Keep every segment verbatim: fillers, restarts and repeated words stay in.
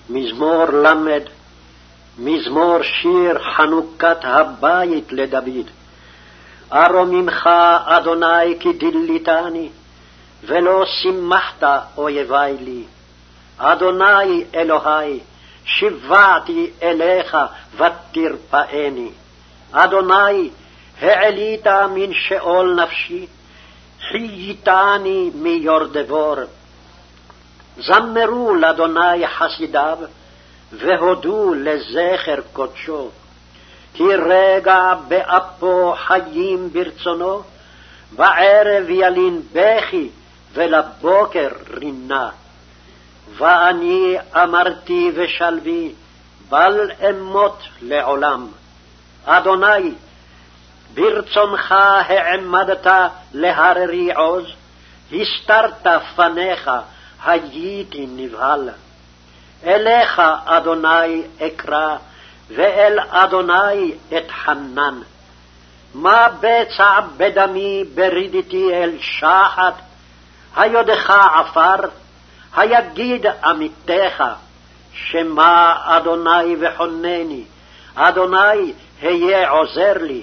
מזמור למד, מזמור שיר חנוכת הבית לדוד. ארוממך אדוני כי דליתני, ולא שימחת אויבי לי. אדוני אלוהי, שיוועתי אליך ותרפאני. אדוני, העלית מן שאול נפשי, חייתני מיורדבור. זמרו לאדוני חסידיו, והודו לזכר קודשו. כי רגע באפו חיים ברצונו, בערב ילין בכי, ולבוקר רינה. ואני אמרתי ושלוי, בל אמות לעולם. אדוני, ברצונך העמדת להררי עוז, הסתרת פניך, הייתי נבהל. אליך אדוני אקרא, ואל אדוני אתחנן. מה בצע בדמי ברידתי אל שחת, היודך עפר, היגיד עמיתך, שמע אדוני וחונני, אדוני היה עוזר לי.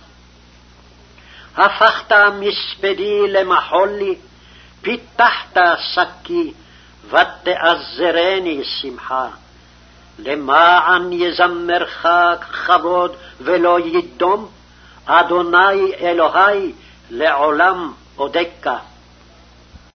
הפכת מספדי למחול לי, פיתחת שקי, ותעזרני שמחה. למען יזמרך כבוד ולא ידום, אדוני אלוהי לעולם אודקה.